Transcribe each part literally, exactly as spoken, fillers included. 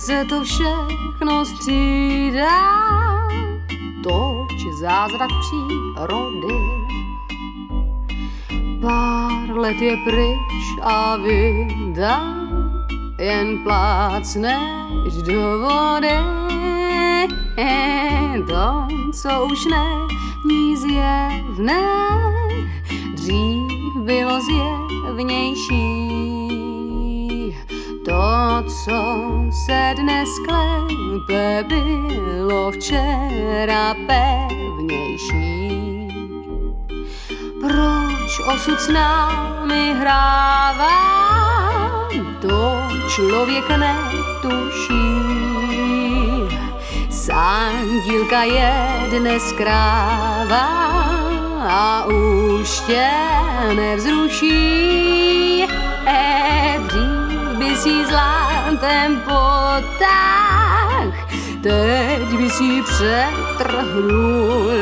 se to všechno střídá, toč zázrak přírody. Pár let je pryč a vida jen plácneš do vody. To, co už není zjevné, dřív bylo zjevnější. To, co se dnes klepe, bylo včera pevnější. Proč osud s námi hrává, to člověk netuší. Sandílka je dnes kráva a už tě nevzruší. Dřív bys jí zlatem potáh, teď bys jí přetrhnul.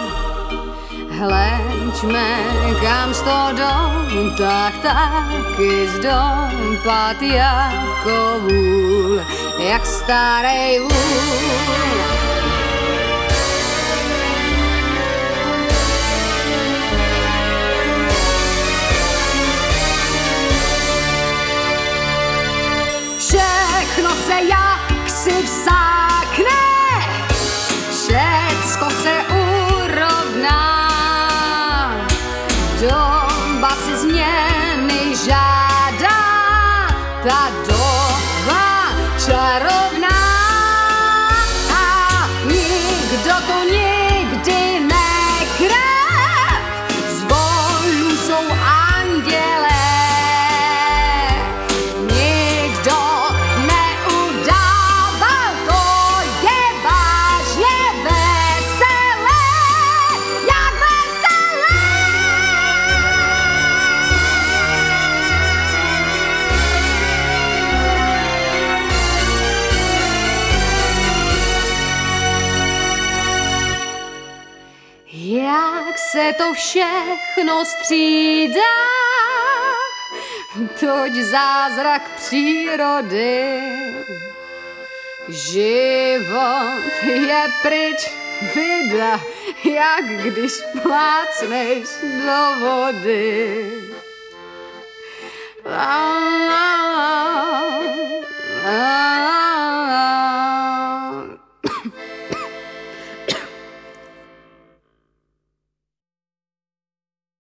Hleďme, kam sto dom, tak taky zdom pad jako vůl, jak starej vůl. Všechno se jaksi vsákne, všecko se urovná. Doba si změny žádá, ta doba čarovná. A nikdo to nikdy nekrat, zvonu jsou andělé. Nikdo neudával, to je vážně veselé, jak veselé. Jak se to všechno střídá, toť zázrak přírody. Život je pryč, vida, jak když plácneš do vody. La, la, la, la.